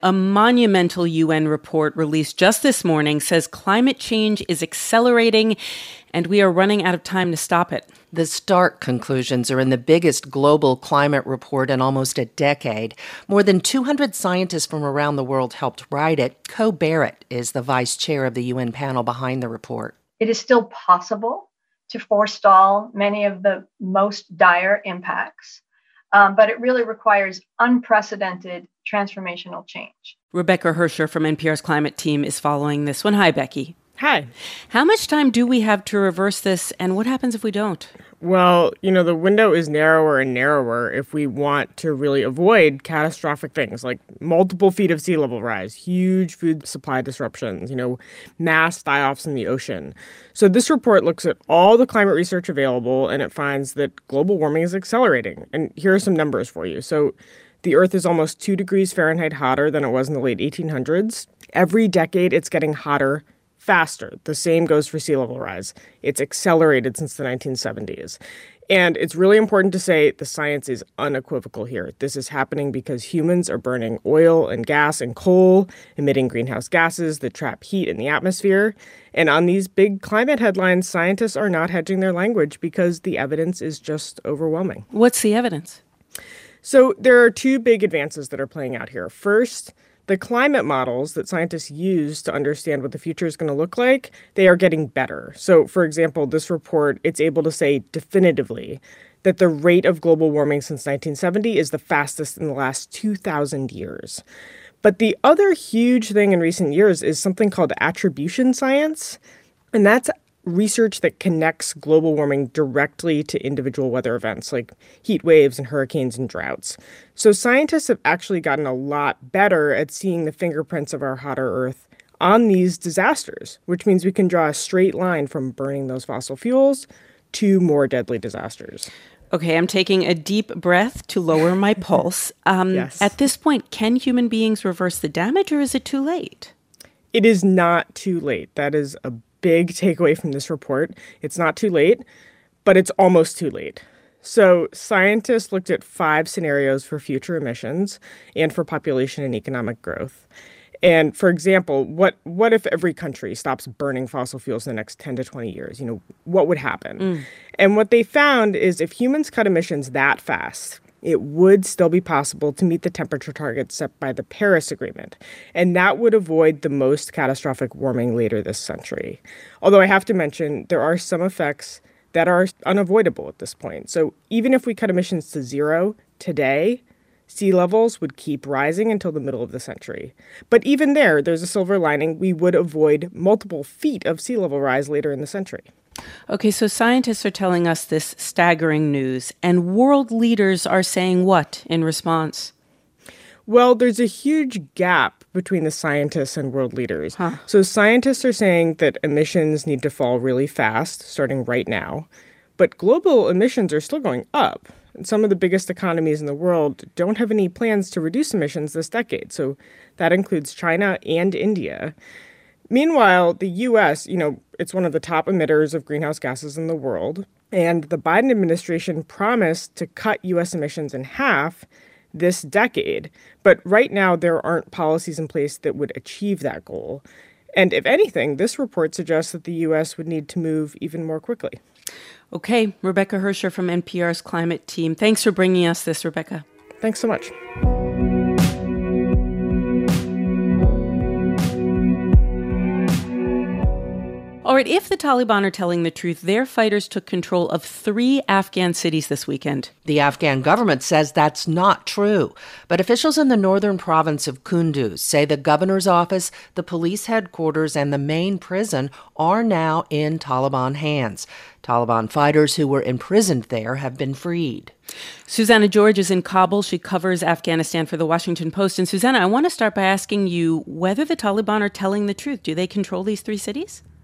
A monumental UN report released just this morning says climate change is accelerating and we are running out of time to stop it. The stark conclusions are in the biggest global climate report in almost a decade. More than 200 scientists from around the world helped write it. Co Barrett is the vice chair of the UN panel behind the report. It is still possible to forestall many of the most dire impacts, but it really requires unprecedented transformational change. Rebecca Hersher from NPR's climate team is following this one. Hi, Becky. Hi. How much time do we have to reverse this, and what happens if we don't? Well, the window is narrower and narrower if we want to really avoid catastrophic things like multiple feet of sea level rise, huge food supply disruptions, mass die-offs in the ocean. So this report looks at all the climate research available, and it finds that global warming is accelerating. And here are some numbers for you. So the Earth is almost 2 degrees Fahrenheit hotter than it was in the late 1800s. Every decade, it's getting hotter faster. The same goes for sea level rise. It's accelerated since the 1970s. And it's really important to say the science is unequivocal here. This is happening because humans are burning oil and gas and coal, emitting greenhouse gases that trap heat in the atmosphere. And on these big climate headlines, scientists are not hedging their language because the evidence is just overwhelming. What's the evidence? So there are two big advances that are playing out here. First, the climate models that scientists use to understand what the future is going to look like, they are getting better. So, for example, this report, it's able to say definitively that the rate of global warming since 1970 is the fastest in the last 2,000 years. But the other huge thing in recent years is something called attribution science, and that's research that connects global warming directly to individual weather events like heat waves and hurricanes and droughts. So scientists have actually gotten a lot better at seeing the fingerprints of our hotter Earth on these disasters, which means we can draw a straight line from burning those fossil fuels to more deadly disasters. Okay, I'm taking a deep breath to lower my pulse. Yes. At this point, can human beings reverse the damage, or is it too late? It is not too late. That is a big takeaway from this report. It's not too late, but it's almost too late. So scientists looked at 5 scenarios for future emissions and for population and economic growth. And for example, what if every country stops burning fossil fuels in the next 10 to 20 years? What would happen? And what they found is if humans cut emissions that fast, it would still be possible to meet the temperature targets set by the Paris Agreement. And that would avoid the most catastrophic warming later this century. Although I have to mention, there are some effects that are unavoidable at this point. So even if we cut emissions to zero today, sea levels would keep rising until the middle of the century. But even there's a silver lining. We would avoid multiple feet of sea level rise later in the century. Okay, so scientists are telling us this staggering news, and world leaders are saying what in response? Well, there's a huge gap between the scientists and world leaders. So scientists are saying that emissions need to fall really fast, starting right now. But global emissions are still going up. And some of the biggest economies in the world don't have any plans to reduce emissions this decade. So that includes China and India. Meanwhile, the U.S., it's one of the top emitters of greenhouse gases in the world. And the Biden administration promised to cut U.S. emissions in half this decade. But right now, there aren't policies in place that would achieve that goal. And if anything, this report suggests that the U.S. would need to move even more quickly. Okay, Rebecca Hersher from NPR's climate team. Thanks for bringing us this, Rebecca. Thanks so much. All right, if the Taliban are telling the truth, their fighters took control of 3 Afghan cities this weekend. The Afghan government says that's not true. But officials in the northern province of Kunduz say the governor's office, the police headquarters, and the main prison are now in Taliban hands. Taliban fighters who were imprisoned there have been freed. Susanna George is in Kabul. She covers Afghanistan for The Washington Post. And Susanna, I want to start by asking you whether the Taliban are telling the truth. Do they control these 3 cities?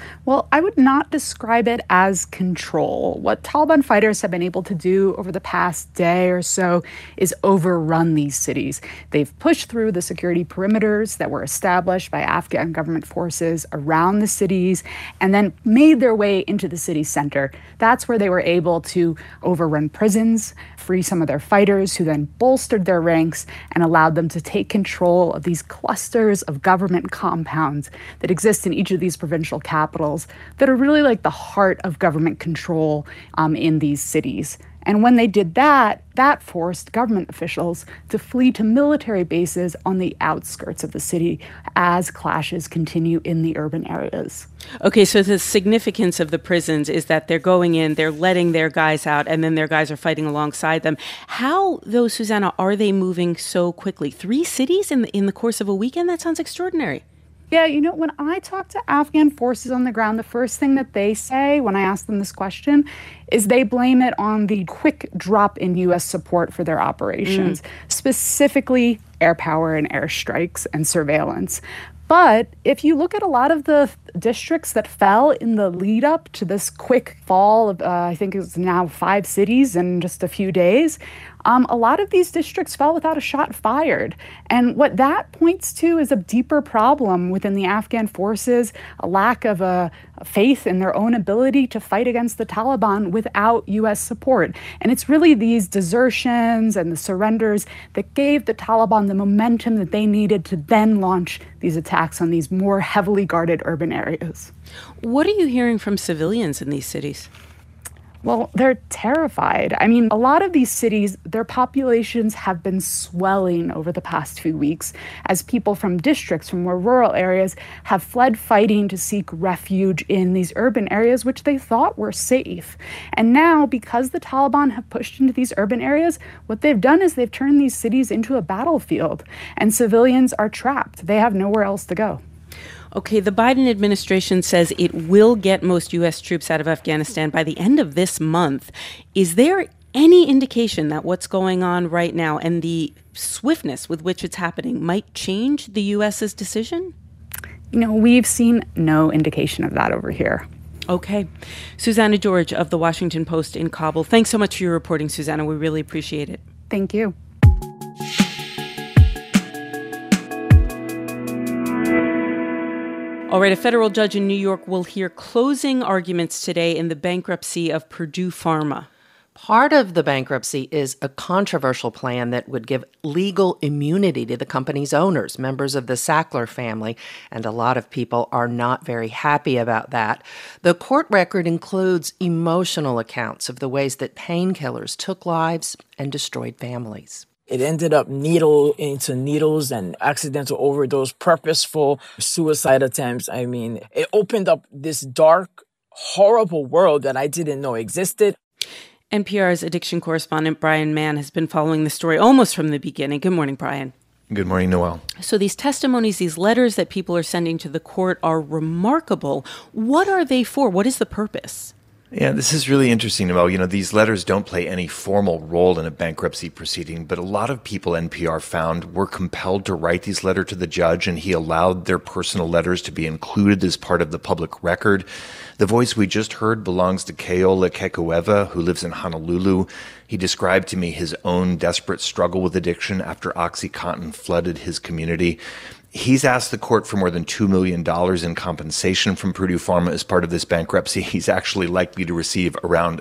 Well, I would not describe it as control. What Taliban fighters have been able to do over the past day or so is overrun these cities. They've pushed through the security perimeters that were established by Afghan government forces around the cities and then made their way into the city center. That's where they were able to overrun prisons, free some of their fighters, who then bolstered their ranks and allowed them to take control of these clusters of government compounds that exist in each of these provincial capitals that are really like the heart of government control in these cities. And when they did that, that forced government officials to flee to military bases on the outskirts of the city as clashes continue in the urban areas. Okay, so the significance of the prisons is that they're going in, they're letting their guys out, and then their guys are fighting alongside them. How, though, Susanna, are they moving so quickly? 3 cities in the course of a weekend? That sounds extraordinary. Yeah, when I talk to Afghan forces on the ground, the first thing that they say when I ask them this question is they blame it on the quick drop in U.S. support for their operations, specifically air power and airstrikes and surveillance. But if you look at a lot of the districts that fell in the lead up to this quick fall of, I think it's now 5 cities in just a few days, a lot of these districts fell without a shot fired. And what that points to is a deeper problem within the Afghan forces, a lack of a faith in their own ability to fight against the Taliban without U.S. support. And it's really these desertions and the surrenders that gave the Taliban the momentum that they needed to then launch these attacks on these more heavily guarded urban areas. What are you hearing from civilians in these cities? Well, they're terrified. I mean, a lot of these cities, their populations have been swelling over the past few weeks as people from districts, from more rural areas, have fled fighting to seek refuge in these urban areas, which they thought were safe. And now, because the Taliban have pushed into these urban areas, what they've done is they've turned these cities into a battlefield, and civilians are trapped. They have nowhere else to go. Okay, the Biden administration says it will get most U.S. troops out of Afghanistan by the end of this month. Is there any indication that what's going on right now and the swiftness with which it's happening might change the U.S.'s decision? We've seen no indication of that over here. Okay. Susanna George of The Washington Post in Kabul. Thanks so much for your reporting, Susanna. We really appreciate it. Thank you. All right, a federal judge in New York will hear closing arguments today in the bankruptcy of Purdue Pharma. Part of the bankruptcy is a controversial plan that would give legal immunity to the company's owners, members of the Sackler family, and a lot of people are not very happy about that. The court record includes emotional accounts of the ways that painkillers took lives and destroyed families. It ended up needles and accidental overdose, purposeful suicide attempts. I mean, it opened up this dark, horrible world that I didn't know existed. NPR's addiction correspondent Brian Mann has been following the story almost from the beginning. Good morning, Brian. Good morning, Noel. So these testimonies, these letters that people are sending to the court are remarkable. What are they for? What is the purpose? Yeah, this is really interesting, Noel. These letters don't play any formal role in a bankruptcy proceeding, but a lot of people NPR found were compelled to write these letters to the judge, and he allowed their personal letters to be included as part of the public record. The voice we just heard belongs to Keola Kekuewa, who lives in Honolulu. He described to me his own desperate struggle with addiction after OxyContin flooded his community. He's asked the court for more than $2 million in compensation from Purdue Pharma as part of this bankruptcy. He's actually likely to receive around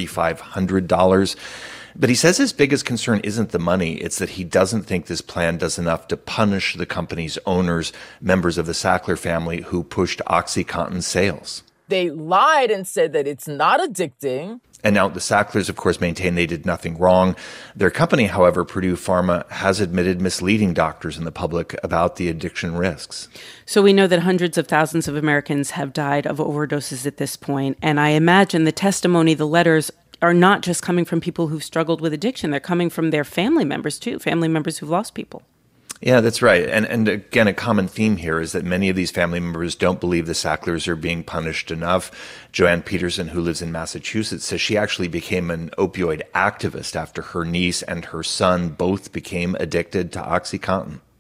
$3,500. But he says his biggest concern isn't the money. It's that he doesn't think this plan does enough to punish the company's owners, members of the Sackler family, who pushed OxyContin sales. They lied and said that it's not addicting. And now the Sacklers, of course, maintain they did nothing wrong. Their company, however, Purdue Pharma, has admitted misleading doctors and the public about the addiction risks. So we know that hundreds of thousands of Americans have died of overdoses at this point. And I imagine the testimony, the letters, are not just coming from people who've struggled with addiction. They're coming from their family members, too, family members who've lost people. Yeah, that's right. And again, a common theme here is that many of these family members don't believe the Sacklers are being punished enough. Joanne Peterson, who lives in Massachusetts, says she actually became an opioid activist after her niece and her son both became addicted to OxyContin.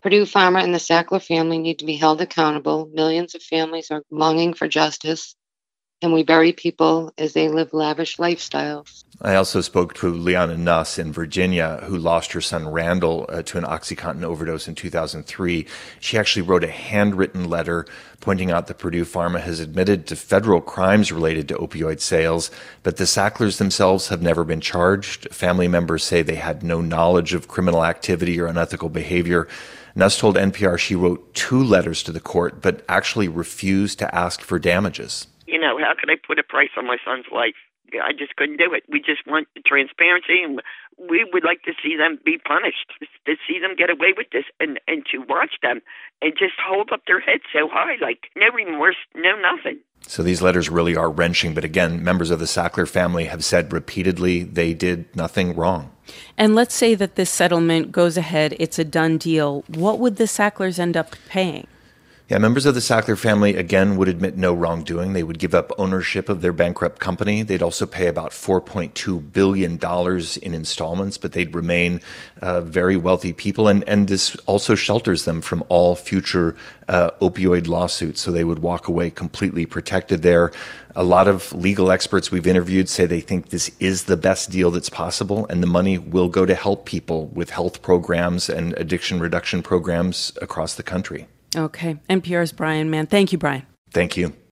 Purdue Pharma and the Sackler family need to be held accountable. Millions of families are longing for justice, and we bury people as they live lavish lifestyles. I also spoke to Liana Nuss in Virginia, who lost her son Randall to an OxyContin overdose in 2003. She actually wrote a handwritten letter pointing out that Purdue Pharma has admitted to federal crimes related to opioid sales, but the Sacklers themselves have never been charged. Family members say they had no knowledge of criminal activity or unethical behavior. Nuss told NPR she wrote 2 letters to the court, but actually refused to ask for damages. You know, how could I put a price on my son's life? I just couldn't do it. We just want transparency, and we would like to see them be punished, to see them get away with this, and to watch them and just hold up their heads so high, like no remorse, no nothing. So these letters really are wrenching. But again, members of the Sackler family have said repeatedly they did nothing wrong. And let's say that this settlement goes ahead, it's a done deal. What would the Sacklers end up paying? Yeah, members of the Sackler family, again, would admit no wrongdoing. They would give up ownership of their bankrupt company. They'd also pay about $4.2 billion in installments, but they'd remain very wealthy people. And this also shelters them from all future opioid lawsuits, so they would walk away completely protected there. A lot of legal experts we've interviewed say they think this is the best deal that's possible, and the money will go to help people with health programs and addiction reduction programs across the country. Okay. NPR's Brian Mann. Thank you, Brian. Thank you.